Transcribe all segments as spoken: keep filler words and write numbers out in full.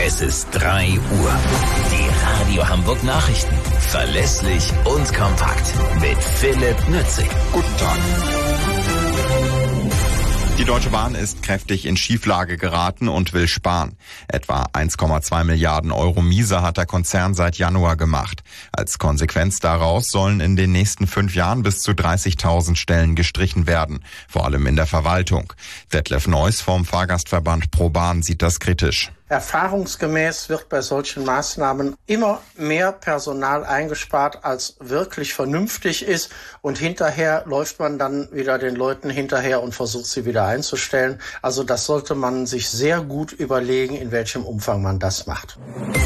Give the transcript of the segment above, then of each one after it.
Es ist drei Uhr. Die Radio Hamburg Nachrichten. Verlässlich und kompakt. Mit Philipp Nützig. Guten Tag. Die Deutsche Bahn ist kräftig in Schieflage geraten und will sparen. Etwa eins Komma zwei Milliarden Euro Miese hat der Konzern seit Januar gemacht. Als Konsequenz daraus sollen in den nächsten fünf Jahren bis zu dreißigtausend Stellen gestrichen werden, vor allem in der Verwaltung. Detlef Neuss vom Fahrgastverband ProBahn sieht das kritisch. Erfahrungsgemäß wird bei solchen Maßnahmen immer mehr Personal eingespart, als wirklich vernünftig ist. Und hinterher läuft man dann wieder den Leuten hinterher und versucht sie wieder einzustellen. Also das sollte man sich sehr gut überlegen, in welchem Umfang man das macht.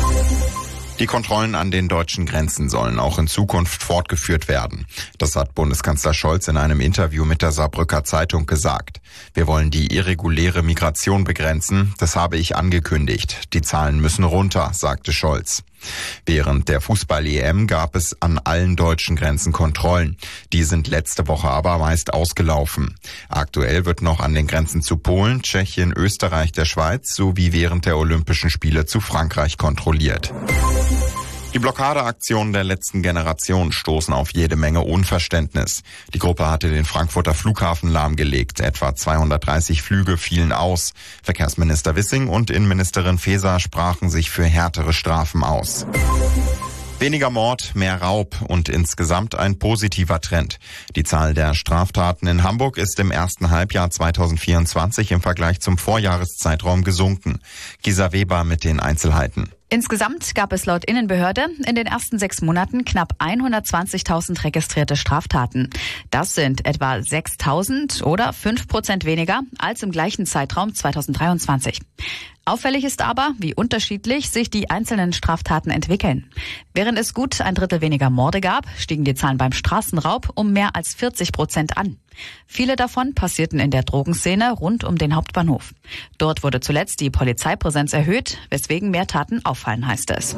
Die Kontrollen an den deutschen Grenzen sollen auch in Zukunft fortgeführt werden. Das hat Bundeskanzler Scholz in einem Interview mit der Saarbrücker Zeitung gesagt. Wir wollen die irreguläre Migration begrenzen. Das habe ich angekündigt. Die Zahlen müssen runter, sagte Scholz. Während der Fußball-E M gab es an allen deutschen Grenzen Kontrollen. Die sind letzte Woche aber meist ausgelaufen. Aktuell wird noch an den Grenzen zu Polen, Tschechien, Österreich, der Schweiz sowie während der Olympischen Spiele zu Frankreich kontrolliert. Die Blockadeaktionen der letzten Generation stoßen auf jede Menge Unverständnis. Die Gruppe hatte den Frankfurter Flughafen lahmgelegt. Etwa zweihundertdreißig Flüge fielen aus. Verkehrsminister Wissing und Innenministerin Faeser sprachen sich für härtere Strafen aus. Weniger Mord, mehr Raub und insgesamt ein positiver Trend. Die Zahl der Straftaten in Hamburg ist im ersten Halbjahr zweitausendvierundzwanzig im Vergleich zum Vorjahreszeitraum gesunken. Gisa Weber mit den Einzelheiten. Insgesamt gab es laut Innenbehörde in den ersten sechs Monaten knapp hundertzwanzigtausend registrierte Straftaten. Das sind etwa sechstausend oder fünf Prozent weniger als im gleichen Zeitraum zweitausenddreiundzwanzig. Auffällig ist aber, wie unterschiedlich sich die einzelnen Straftaten entwickeln. Während es gut ein Drittel weniger Morde gab, stiegen die Zahlen beim Straßenraub um mehr als vierzig Prozent an. Viele davon passierten in der Drogenszene rund um den Hauptbahnhof. Dort wurde zuletzt die Polizeipräsenz erhöht, weswegen mehr Taten auffallen, heißt es.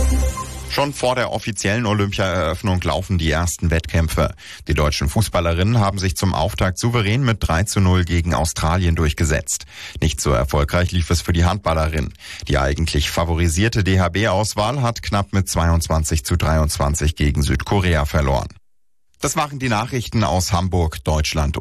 Schon vor der offiziellen Olympiaeröffnung laufen die ersten Wettkämpfe. Die deutschen Fußballerinnen haben sich zum Auftakt souverän mit drei zu null gegen Australien durchgesetzt. Nicht so erfolgreich lief es für die Handballerin. Die eigentlich favorisierte D H B-Auswahl hat knapp mit zweiundzwanzig zu dreiundzwanzig gegen Südkorea verloren. Das waren die Nachrichten aus Hamburg, Deutschland